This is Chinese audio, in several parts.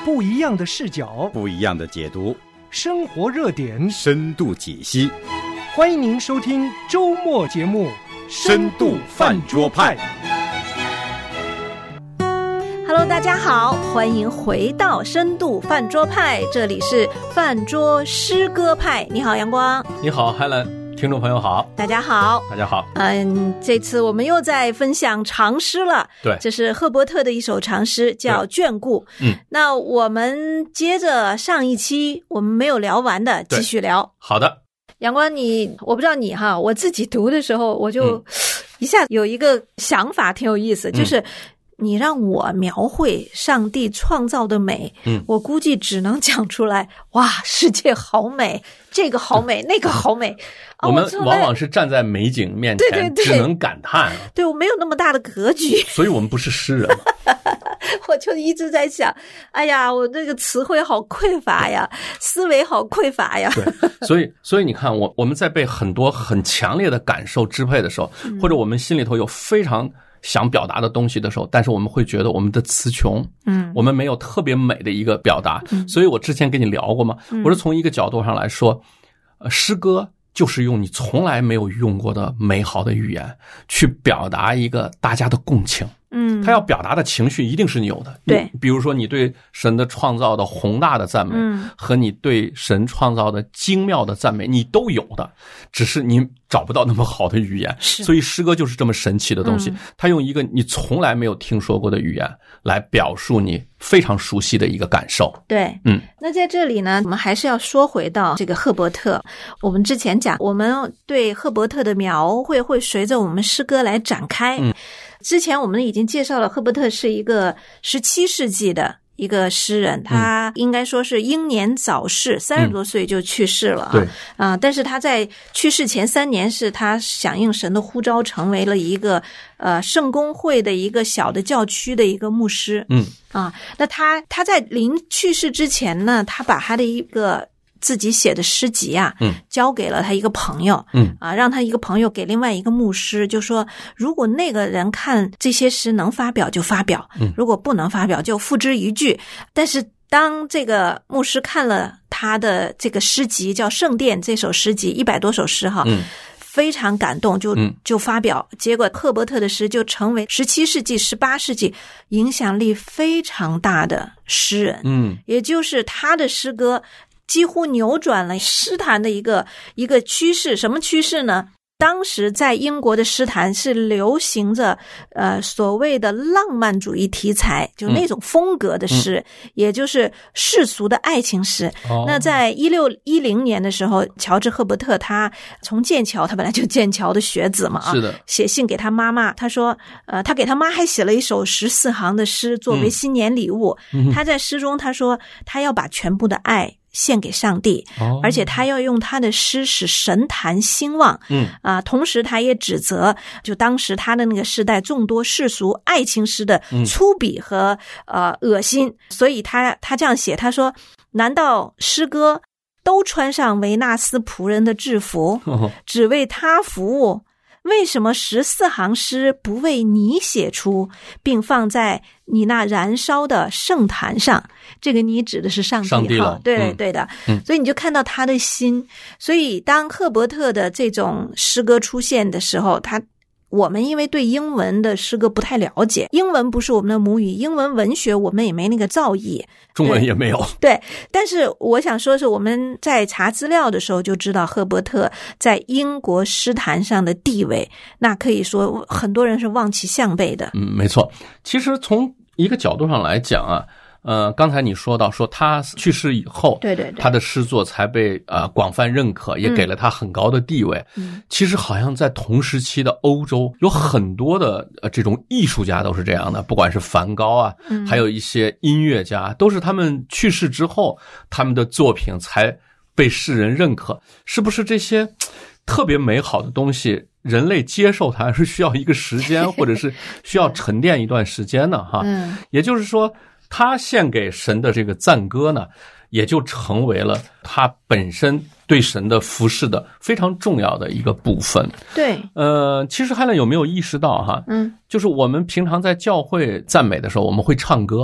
不一样的视角， 不一样的解读， 生活热点， 深度解析。 欢迎您收听周末节目《 深度饭桌派》。 Hello， 大家好，欢迎回到深度饭桌派，这里是饭桌诗歌派。你好，阳光。 你好 Helen， 听众朋友好。 大家好。 大家好。 这次我们又在分享长诗了。 对， 这是赫伯特的一首长诗，叫《眷顾》。那我们接着上一期我们没有聊完的继续聊。 好的。 阳光，我不知道你哈，我自己读的时候我就一下有一个想法挺有意思，就是你让我描绘上帝创造的美，我估计只能讲出来，哇，世界好美，这个好美，那个好美。 我们往往是站在美景面前， 对， 只能感叹。 对，我没有那么大的格局， 所以我们不是诗人嘛。 我就一直在想，哎呀，我这个词汇好匮乏呀，思维好匮乏呀。 对，所以你看，我们在被很多很强烈的感受支配的时候，或者我们心里头有非常想表达的东西的时候，但是我们会觉得我们的词穷，我们没有特别美的一个表达。所以我之前跟你聊过嘛，我是从一个角度上来说，诗歌就是用你从来没有用过的美好的语言去表达一个大家的共情。他要表达的情绪一定是你有的。 对， 比如说你对神的创造的宏大的赞美，和你对神创造的精妙的赞美，你都有的，只是你找不到那么好的语言。所以诗歌就是这么神奇的东西，他用一个你从来没有听说过的语言来表述你非常熟悉的一个感受。 对，那在这里呢，我们还是要说回到这个赫伯特。我们之前讲，我们对赫伯特的描绘会随着我们诗歌来展开。之前我们已经介绍了，赫伯特是一个17世纪的一个诗人，他应该说是英年早逝，30多岁就去世了。 对但是他在去世前3年是他响应神的呼召，成为了一个圣公会的一个小的教区的一个牧师。那他在临去世之前呢，他把他的一个自己写的诗集交给了他一个朋友，让他一个朋友给另外一个牧师，就说如果那个人看这些诗能发表就发表，如果不能发表就付之一炬。但是当这个牧师看了他的这个诗集叫《圣殿》这首诗集100多首诗非常感动，就发表。结果赫伯特的诗就成为17世纪18世纪影响力非常大的诗人。也就是他的诗歌几乎扭转了诗坛的一个趋势。什么趋势呢？当时在英国的诗坛是流行着所谓的浪漫主义题材，就那种风格的诗，也就是世俗的爱情诗。那在1610年的时候，乔治赫伯特他从剑桥，他本来就剑桥的学子嘛， 是的， 写信给他妈妈，他说他给他妈还写了一首14行的诗作为新年礼物。他在诗中他说他要把全部的爱献给上帝，而且他要用他的诗使神坛兴旺。同时他也指责就当时他的那个时代众多世俗爱情诗的粗鄙和恶心。所以他这样写，他说难道诗歌都穿上维纳斯仆人的制服，只为他服务？为什么14行诗不为你写出，并放在你那燃烧的圣坛上？这个你指的是上帝了，对的。所以你就看到他的心。所以当赫伯特的这种诗歌出现的时候，我们因为对英文的诗歌不太了解，英文不是我们的母语，英文文学我们也没那个造诣， 中文也没有。 对，但是我想说是我们在查资料的时候就知道赫伯特在英国诗坛上的地位，那可以说很多人是望其项背的。 没错。其实从一个角度上来讲刚才你说到说他去世以后， 对， 他的诗作才被广泛认可，也给了他很高的地位。其实好像在同时期的欧洲有很多的这种艺术家都是这样的，不管是梵高还有一些音乐家，都是他们去世之后，他们的作品才被世人认可。是不是这些特别美好的东西人类接受它是需要一个时间，或者是需要沉淀一段时间呢？也就是说他献给神的这个赞歌呢，也就成为了他本身对神的服侍的非常重要的一个部分。 对， 其实汉兰有没有意识到就是我们平常在教会赞美的时候，我们会唱歌，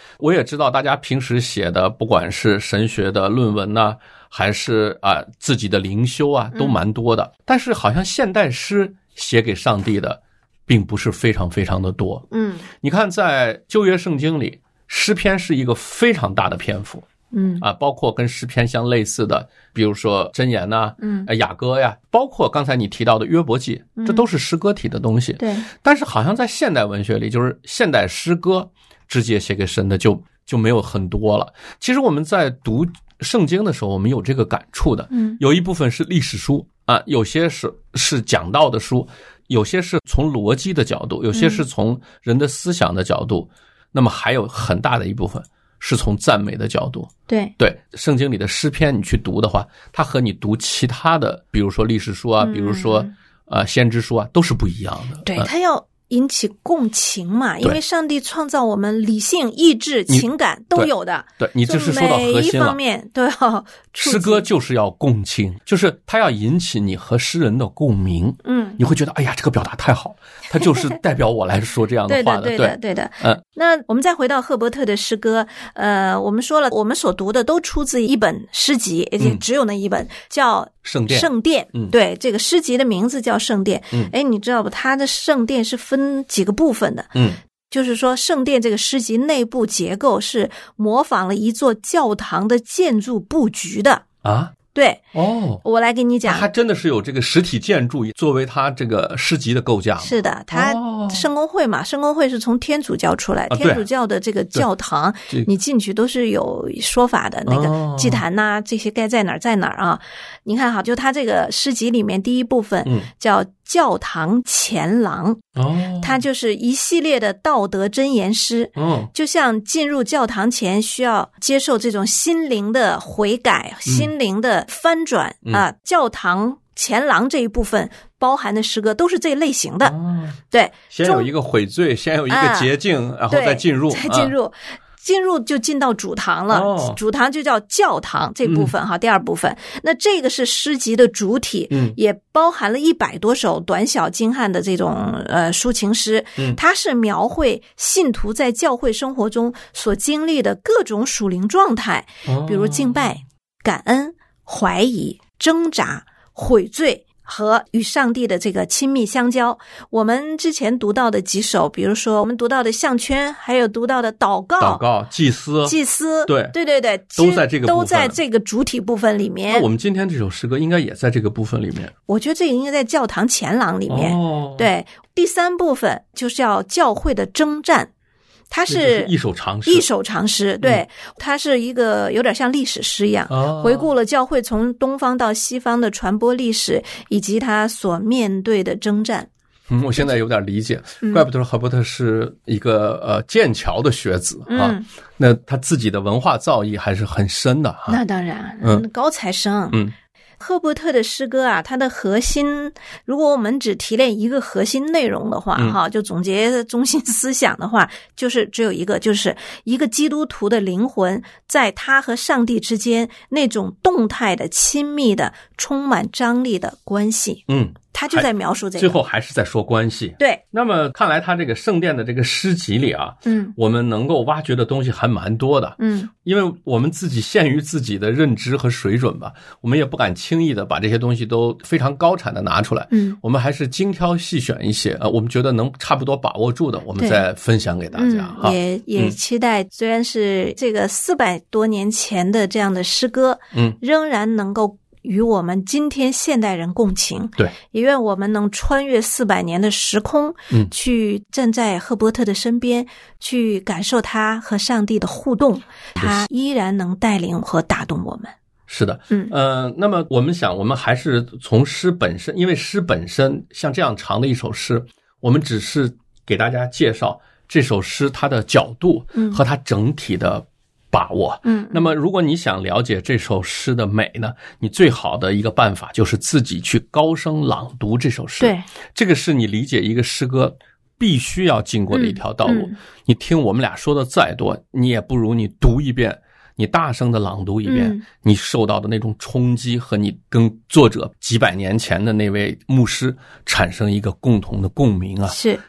我也知道大家平时写的不管是神学的论文呢，还是自己的灵修啊，都蛮多的，但是好像现代诗写给上帝的并不是非常非常的多。你看在旧约圣经里，诗篇是一个非常大的篇幅，包括跟诗篇相类似的，比如说箴言呐，雅歌呀，包括刚才你提到的约伯记，这都是诗歌体的东西。 对， 但是好像在现代文学里，就是现代诗歌直接写给神的就没有很多了。其实我们在读圣经的时候，我们有这个感触的。有一部分是历史书啊，有些是讲道的书，有些是从逻辑的角度，有些是从人的思想的角度，那么还有很大的一部分是从赞美的角度。对，圣经里的诗篇你去读的话，它和你读其他的，比如说历史书啊，比如说先知书啊，都是不一样的。 对，它要引起共情嘛，因为上帝创造我们理性、意志、情感都有的。 对，你这是说到核心了。每一方面都要诗歌就是要共情，就是它要引起你和诗人的共鸣。你会觉得哎呀，这个表达太好，它就是代表我来说这样的话的。 对的。那我们再回到赫伯特的诗歌，我们说了，我们所读的都出自一本诗集，而且只有那一本叫圣殿。对，这个诗集的名字叫圣殿。你知道不？它的圣殿是分几个部分的。就是说圣殿这个诗集内部结构是模仿了一座教堂的建筑布局的啊。对，我来给你讲， 它真的是有这个实体建筑作为它这个诗集的构架。 是的，它圣公会嘛，圣公会是从天主教出来，天主教的这个教堂，你进去都是有说法的，那个祭坛呐，这些该在哪儿在哪儿啊？你看哈，就它这个诗集里面第一部分叫教堂前廊，它就是一系列的道德箴言诗，就像进入教堂前需要接受这种心灵的悔改、心灵的翻转啊，教堂前廊这一部分包含的诗歌都是这类型的。对， 先有一个悔罪，先有一个洁净，然后再进入， 进入就进到主堂了，主堂就叫教堂这部分哈，第二部分。那这个是诗集的主体，也包含了100多首短小精悍的这种抒情诗，它是描绘信徒在教会生活中所经历的各种属灵状态，比如敬拜、感恩、怀疑、挣扎、悔罪和与上帝的这个亲密相交。我们之前读到的几首，比如说我们读到的项圈，还有读到的祷告、祭司，对，都在这个主体部分里面。 那我们今天这首诗歌应该也在这个部分里面。 我觉得这个应该在教堂前廊里面。对，第3部分就是要教会的征战。它是一首长诗， 对，它是一个有点像历史诗一样，回顾了教会从东方到西方的传播历史以及他所面对的征战。 我现在有点理解，怪不得赫伯特是一个剑桥的学子啊，那他自己的文化造诣还是很深的啊。 那当然，高材生。赫伯特的诗歌啊，它的核心，如果我们只提炼一个核心内容的话，就总结中心思想的话，就是只有一个，就是一个基督徒的灵魂在他和上帝之间那种动态的、亲密的、充满张力的关系。他就在描述这个， 最后还是在说关系。 对， 那么看来他这个圣殿的这个诗集里啊，我们能够挖掘的东西还蛮多的。因为我们自己限于自己的认知和水准吧，我们也不敢轻易的把这些东西都非常高产的拿出来。我们还是精挑细选一些我们觉得能差不多把握住的，我们再分享给大家。 也期待，虽然是这个400多年前的这样的诗歌，仍然能够与我们今天现代人共情。 对， 也愿我们能穿越400年的时空，去站在赫伯特的身边，去感受他和上帝的互动，他依然能带领和打动我们。 是的，那么我们想，我们还是从诗本身，因为诗本身像这样长的一首诗，我们只是给大家介绍这首诗它的角度和它整体的把握。那么如果你想了解这首诗的美呢，你最好的一个办法就是自己去高声朗读这首诗。 对， 这个是你理解一个诗歌必须要经过的一条道路。你听我们俩说的再多，你也不如你读一遍，你大声的朗读一遍，你受到的那种冲击和你跟作者几百年前的那位牧师产生一个共同的共鸣啊。 是。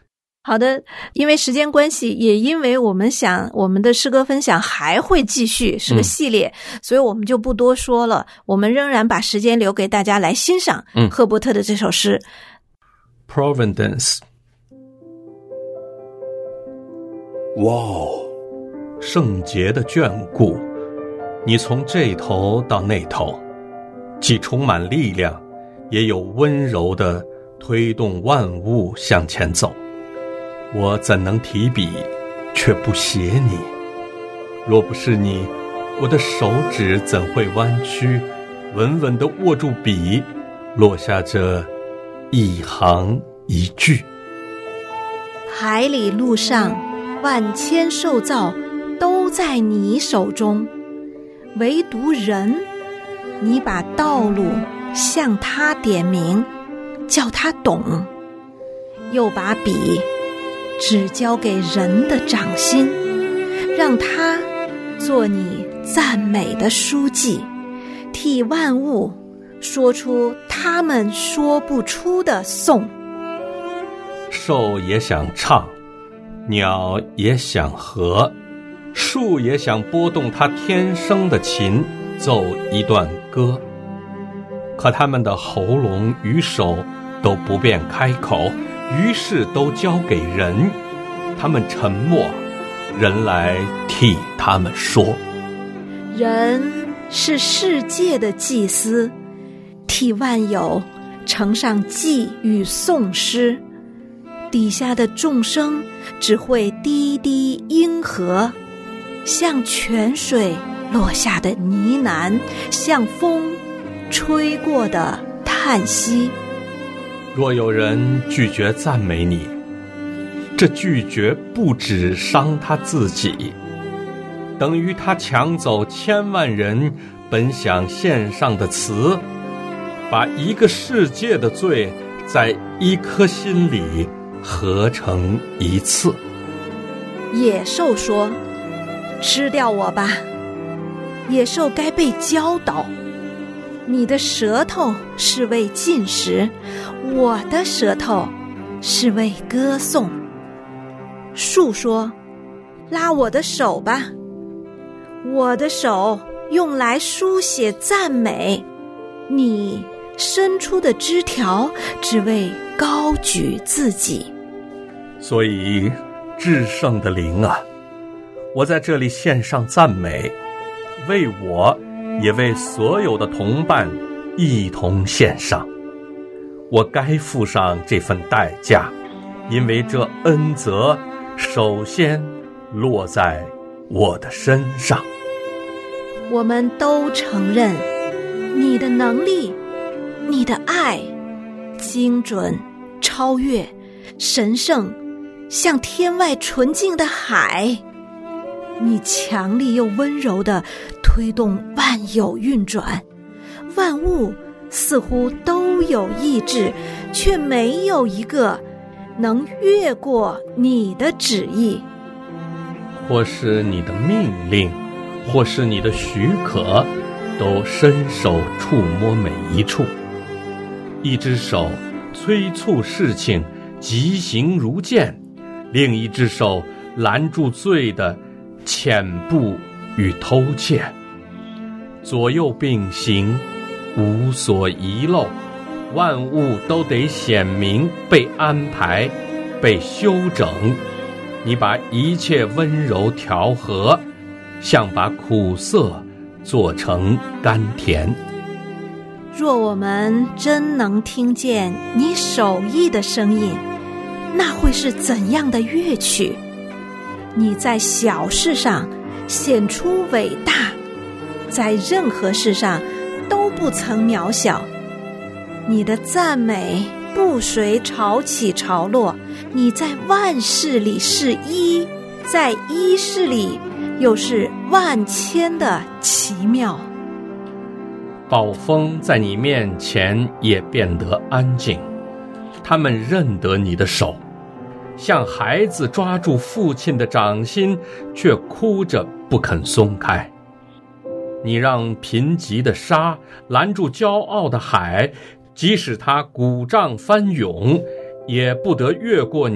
好的，因为时间关系，也因为我们想我们的诗歌分享还会继续，是个系列，所以我们就不多说了，我们仍然把时间留给大家来欣赏赫伯特的这首诗。 Providence。 哇哦，圣洁的眷顾，你从这头到那头，既充满力量，也有温柔地推动万物向前走。我怎能提笔，却不写你？若不是你，我的手指怎会弯曲，稳稳地握住笔，落下这一行一句。 海里路上，万千受造都在你手中，唯独人，你把道路向他点明，叫他懂，又把笔只交给人的掌心，让他做你赞美的书记，替万物说出他们说不出的颂。 兽也想唱，鸟也想和，树也想拨动它天生的琴，奏一段歌。可它们的喉咙与手都不便开口，于是都交给人，他们沉默，人来替他们说。 人是世界的祭司，替万有呈上祭与颂诗，底下的众生只会低低应和，像泉水落下的呢喃，像风吹过的叹息。 若有人拒绝赞美你，这拒绝不只伤他自己，等于他抢走千万人本想献上的词，把一个世界的罪在一颗心里合成一次。 野兽说：吃掉我吧。野兽该被教导，你的舌头是为进食，我的舌头是为歌颂。树说：拉我的手吧，我的手用来书写赞美，你伸出的枝条只为高举自己。 所以至圣的灵啊，我在这里献上赞美，为我也为所有的同伴一同献上。我该付上这份代价，因为这恩泽首先落在我的身上。 我们都承认你的能力，你的爱精准超越神圣，像天外纯净的海。你强力又温柔地推动万有运转，万物似乎都有意志，却没有一个能越过你的旨意。 或是你的命令，或是你的许可，都伸手触摸每一处。一只手催促事情急行如箭，另一只手拦住罪的潜步与偷窃，左右并行，无所遗漏，万物都得显明，被安排，被修整。你把一切温柔调和，像把苦涩做成甘甜。 若我们真能听见你手艺的声音，那会是怎样的乐曲？你在小事上显出伟大，在任何事上都不曾渺小。你的赞美不随潮起潮落，你在万事里是一，在一事里又是万千的奇妙。 暴风在你面前也变得安静，他们认得你的手，像孩子抓住父亲的掌心，却哭着不肯松开。你让贫瘠的沙拦住骄傲的海，即使它鼓胀翻涌，也不得越过你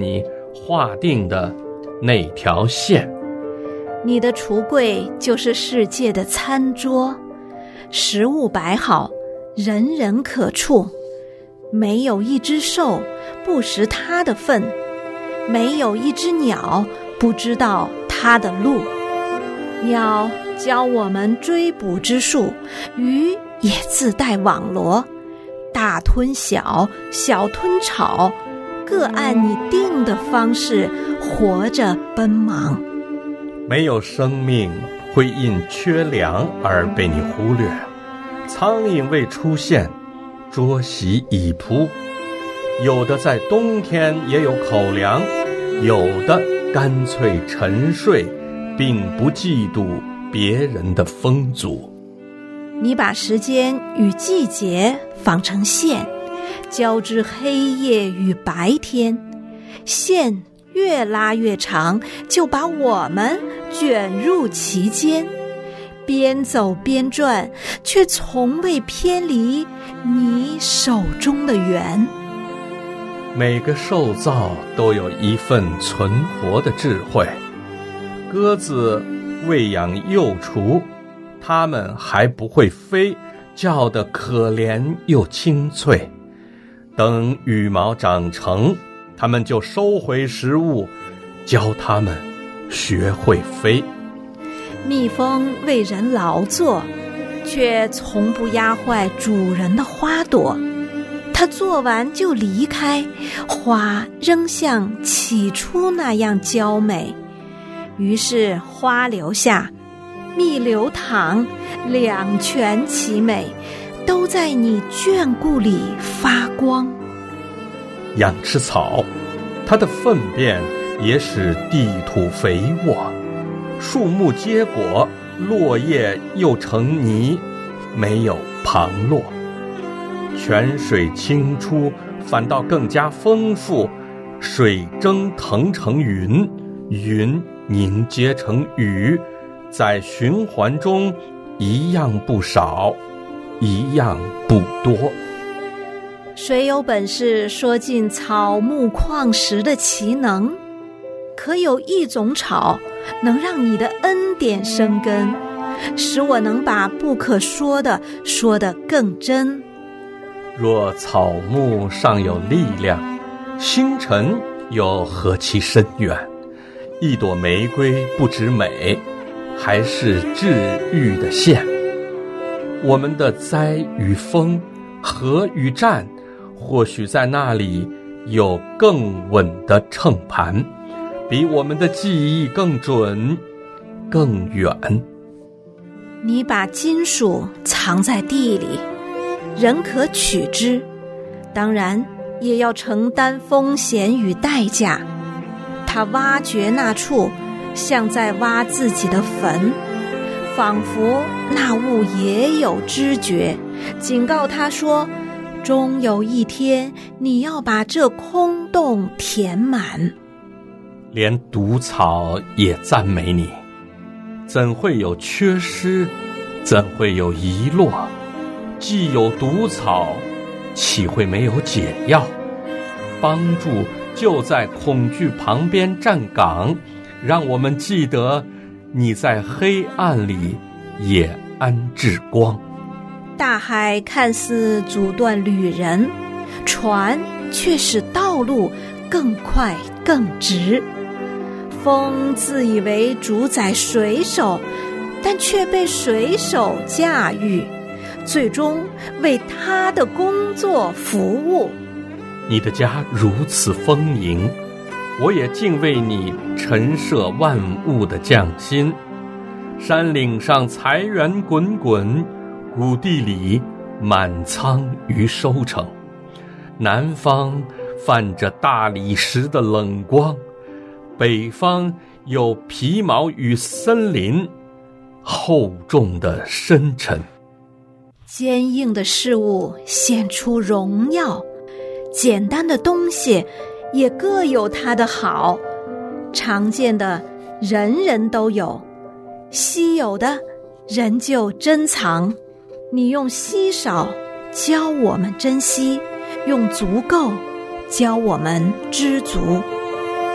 划定的那条线。 你的橱柜就是世界的餐桌，食物摆好，人人可触，没有一只兽不食它的分，没有一只鸟不知道它的路。鸟教我们追捕之术，鱼也自带网罗，大吞小，小吞草，各按你定的方式活着奔忙。 没有生命会因缺粮而被你忽略，苍蝇未出现，桌席已铺，有的在冬天也有口粮，有的干脆沉睡，并不嫉妒别人的丰足。 你把时间与季节纺成线，交织黑夜与白天，线越拉越长，就把我们卷入其间，边走边转，却从未偏离你手中的圆。 每个受造都有一份存活的智慧。鸽子喂养幼雏，它们还不会飞，叫得可怜又清脆。等羽毛长成，它们就收回食物，教它们学会飞。 蜜蜂为人劳作，却从不压坏主人的花朵。它做完就离开，花仍像起初那样娇美。于是花留下，蜜流淌，两全其美，都在你眷顾里发光。 羊吃草，它的粪便也使地土肥沃，树木结果，落叶又成泥，没有旁落。泉水清出，反倒更加丰富，水蒸腾成云，云凝结成雨，在循环中一样不少，一样不多。 谁有本事说尽草木矿石的奇能？可有一种草能让你的恩典生根，使我能把不可说的说得更真。 若草木尚有力量，星辰又何其深远。一朵玫瑰不止美，还是治愈的线。我们的灾与丰，和与战，或许在那里有更稳的秤盘，比我们的记忆更准更远。 你把金属藏在地里，人可取之，当然也要承担风险与代价。他挖掘那处，像在挖自己的坟，仿佛那物也有知觉，警告他说，终有一天你要把这空洞填满。 连毒草也赞美你，怎会有缺失，怎会有遗落？既有毒草，岂会没有解药？帮助就在恐惧旁边站岗，让我们记得你在黑暗里也安置光。 大海看似阻断旅人，船却使道路更快更直。风自以为主宰水手，但却被水手驾驭，最终为他的工作服务。 你的家如此丰盈，我也敬畏你陈设万物的匠心。山岭上财源滚滚，谷地里满仓于收成。南方泛着大理石的冷光，北方有皮毛与森林厚重的深沉。 坚硬的事物显出荣耀，简单的东西也各有它的好。常见的人人都有，稀有的人就珍藏。你用稀少教我们珍惜，用足够教我们知足。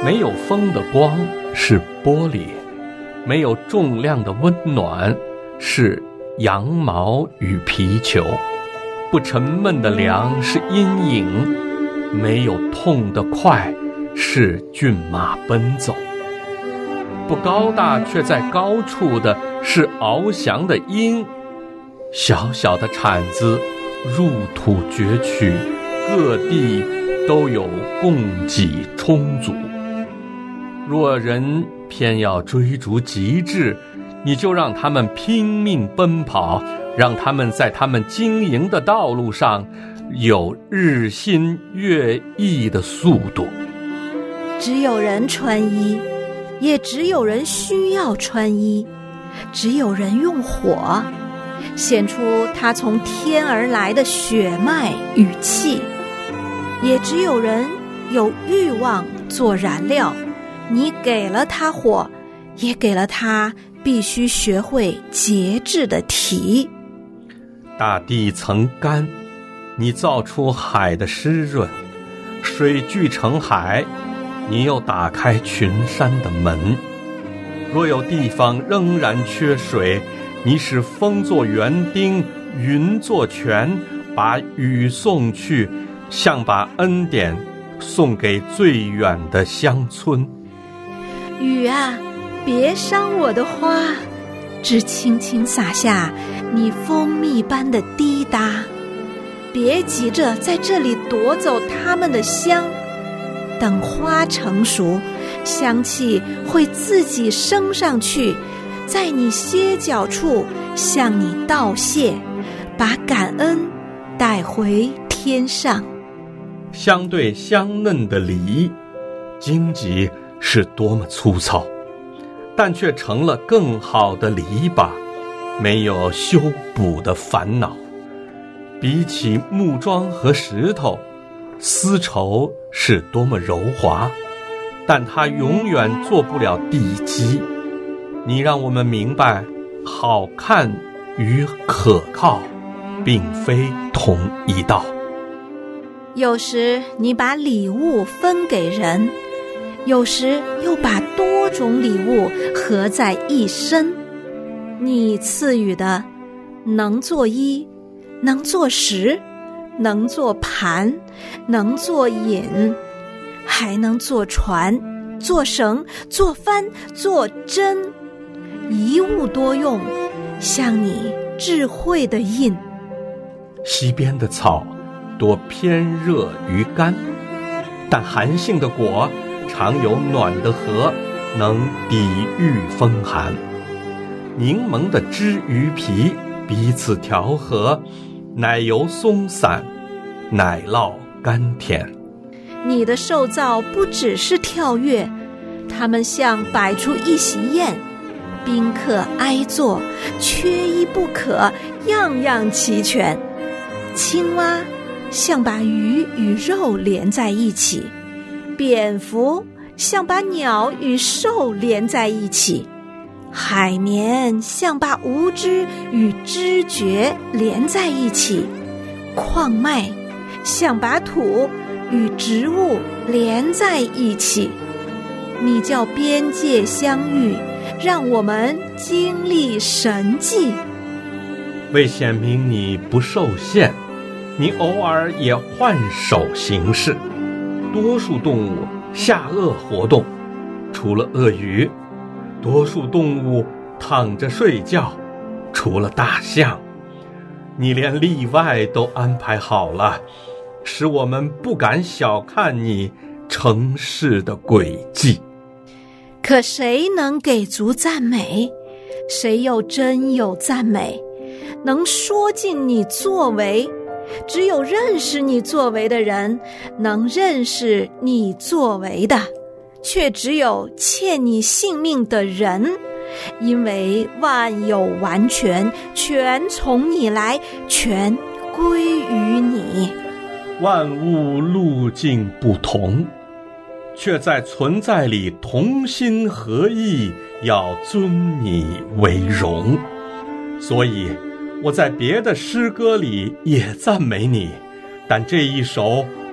没有风的光是玻璃，没有重量的温暖是羊毛与皮球，不沉闷的凉是阴影，没有痛的快是骏马奔走，不高大却在高处的是翱翔的鹰，小小的铲子入土攫取，各地都有供给充足。若人偏要追逐极致，你就让他们拼命奔跑，让他们在他们经营的道路上有日新月异的速度。 只有人穿衣，也只有人需要穿衣，只有人用火显出他从天而来的血脉与气，也只有人有欲望做燃料，你给了他火，也给了他必须学会节制的题。 大地曾干，你造出海的湿润，水聚成海，你又打开群山的门。若有地方仍然缺水，你使风作园丁，云作泉，把雨送去，像把恩典送给最远的乡村。 雨啊，别伤我的花，只轻轻洒下你蜂蜜般的滴答，别急着在这里夺走它们的香，等花成熟，香气会自己升上去，在你歇脚处向你道谢，把感恩带回天上。 相对香嫩的梨，荆棘是多么粗糙，但却成了更好的篱笆，没有修补的烦恼。比起木桩和石头，丝绸是多么柔滑，但它永远做不了地基。你让我们明白，好看与可靠并非同一道。 有时你把礼物分给人，有时又把多种礼物合在一身。你赐予的能做衣，能做食，能做盘，能做引，还能做船，做绳，做帆，做针，一物多用，像你智慧的印。 西边的草多偏热于干，但寒性的果常有暖的核，能抵御风寒。柠檬的汁与皮彼此调和，奶油松散，奶酪甘甜。 你的受造不只是跳跃，它们像摆出一席宴，宾客挨坐，缺一不可，样样齐全。青蛙像把鱼与肉连在一起，蝙蝠像把鸟与兽连在一起，海绵像把无知与知觉连在一起，矿脉像把土与植物连在一起。你叫边界相遇，让我们经历神迹。 为显明你不受限，你偶尔也换手行事。多数动物下颚活动，除了鳄鱼；多数动物躺着睡觉，除了大象。你连例外都安排好了，使我们不敢小看你城市的轨迹。 可谁能给足赞美？谁又真有赞美？能说尽你作为？只有认识你作为的人，能认识你作为的，却只有欠你性命的人。因为万有完全，全从你来，全归于你。 万物路径不同，却在存在里同心合意，要尊你为荣。所以我在别的诗歌里也赞美你，但这一首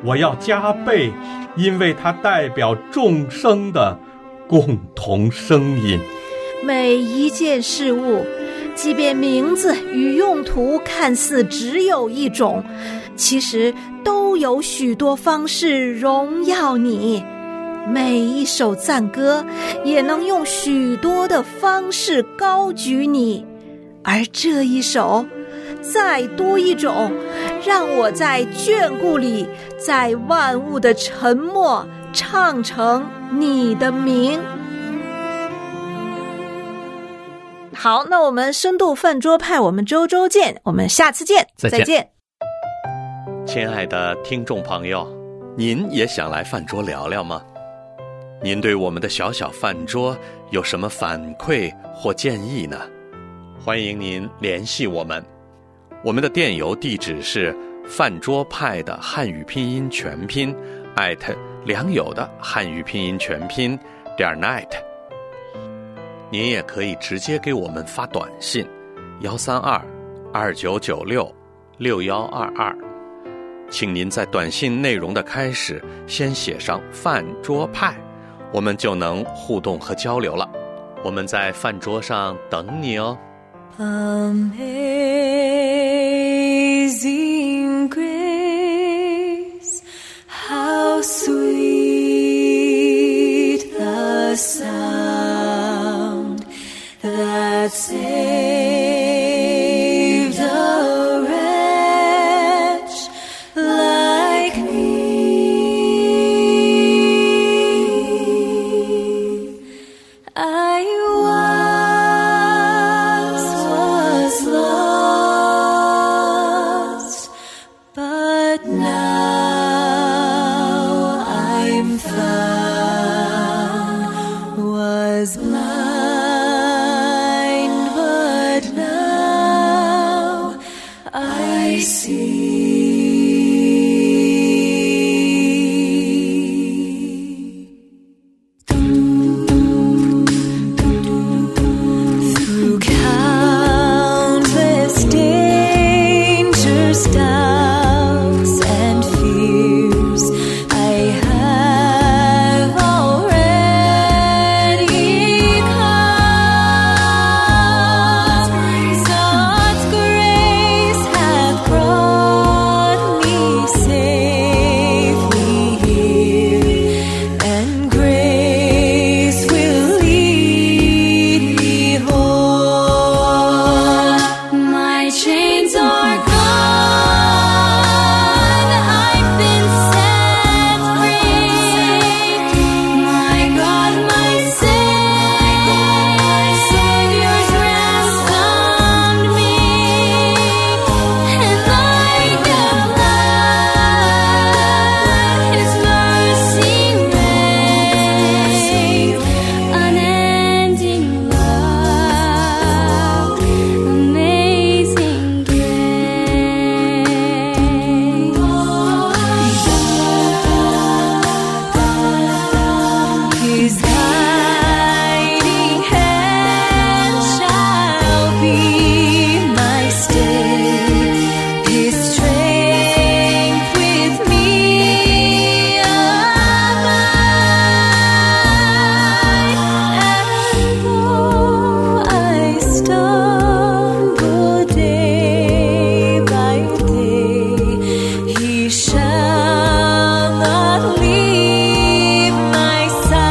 我要加倍，因为它代表众生的共同声音。 每一件事物，即便名字与用途看似只有一种，其实都有许多方式荣耀你。每一首赞歌也能用许多的方式高举你，而这一首再多一种，让我在眷顾里，在万物的沉默唱成你的名。好，那我们深度饭桌派，我们周周见，我们下次见，再见。 亲爱的听众朋友，您也想来饭桌聊聊吗？您对我们的小小饭桌有什么反馈或建议呢？欢迎您联系我们，我们的电邮地址是饭桌派的汉语拼音全拼良友的汉语拼音全拼.net。您也可以直接给我们发短信132-2996-6122，请您在短信内容的开始先写上饭桌派，我们就能互动和交流了。我们在饭桌上等你哦。 Amazing grace, how sweet the sound that saved a wretch like me. I was lost, but now I'm found. Was blind, but now I see. Through countless dangers, doubts, and fears, I have already come. God's grace hath brought me safely here, and grace will lead me home. My chains are gone, I've been set free. My God, my Savior's ransomed me, and like the flood, His mercy reigns. Unending love, amazing grace. His guiding hand shall be my stay, His strength with me abide. And though I stumble day by day, He shall not leave my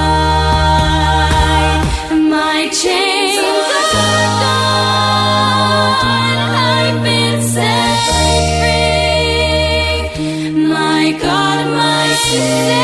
side. My chains are gone, I've been set free. My God, my Savior